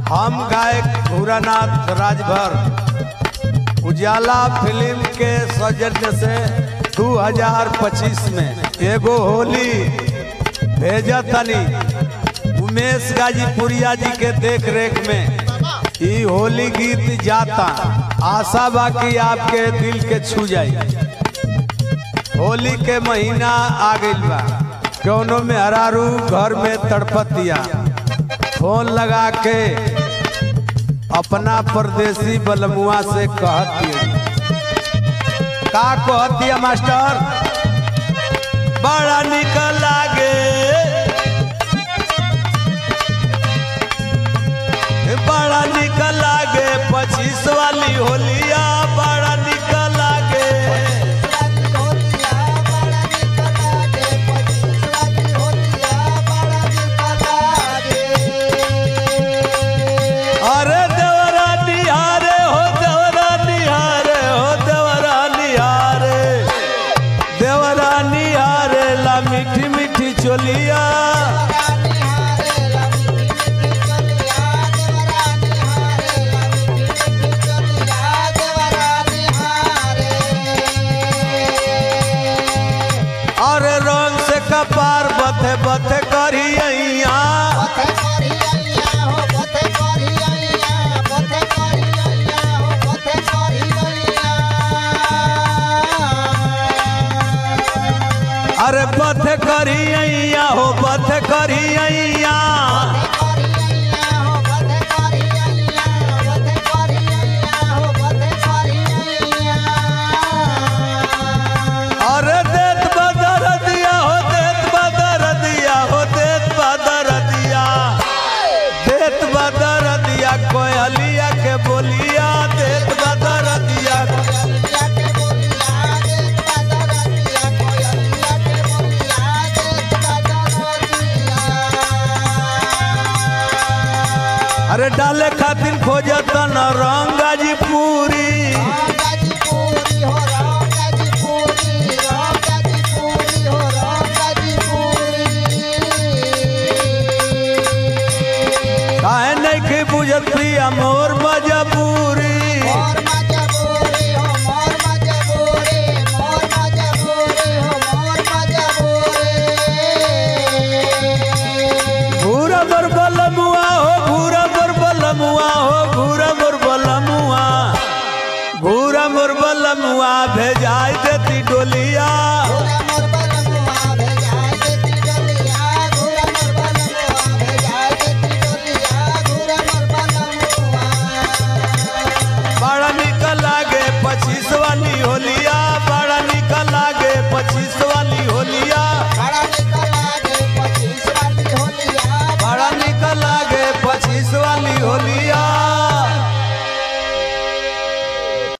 हम गायक भूरानाथ राजभर उजाला फिल्म के सौजन्य से 2025 में एगो होली भेजा तनी उमेश गाजीपुरिया जी के देख रेख में ई होली गीत जाता। आशा बाकी आपके दिल के छू जाई। होली के महीना आ गइल बा, कौनो में हरारू घर में तड़पतिया, फोन लगा के अपना परदेसी बलमुआ से कहती का कहती मास्टर, बड़ा निकल लागे बड़ा निकल लागे 25 वाली होलिया, बड़ा निकल लागे अरे देवरा निहारे हो देवरा निहारे हो देवरा निहारे देवरा निहारे ला मीठी मीठी चोलिया। अरे रंग से कपार बथे बथे करिया अरे बथे करिया हो बथे करिया अरे देत बदर दिया हो देत बदर दिया हो देत बदर दिया देत बदर दिया कोयलिया के बोलिया देत बदर दिया। अरे डाले खातिर खोजत न रंग गाजीपुरी काहे नहीं के बुझत प्रिया मोर मजबूरी। भूरा मोर बलमुआ हो भूरा मोर बलमुआ हो भूरा मोर बलमुआ भूरा मोर बलमुआ भेजाई दे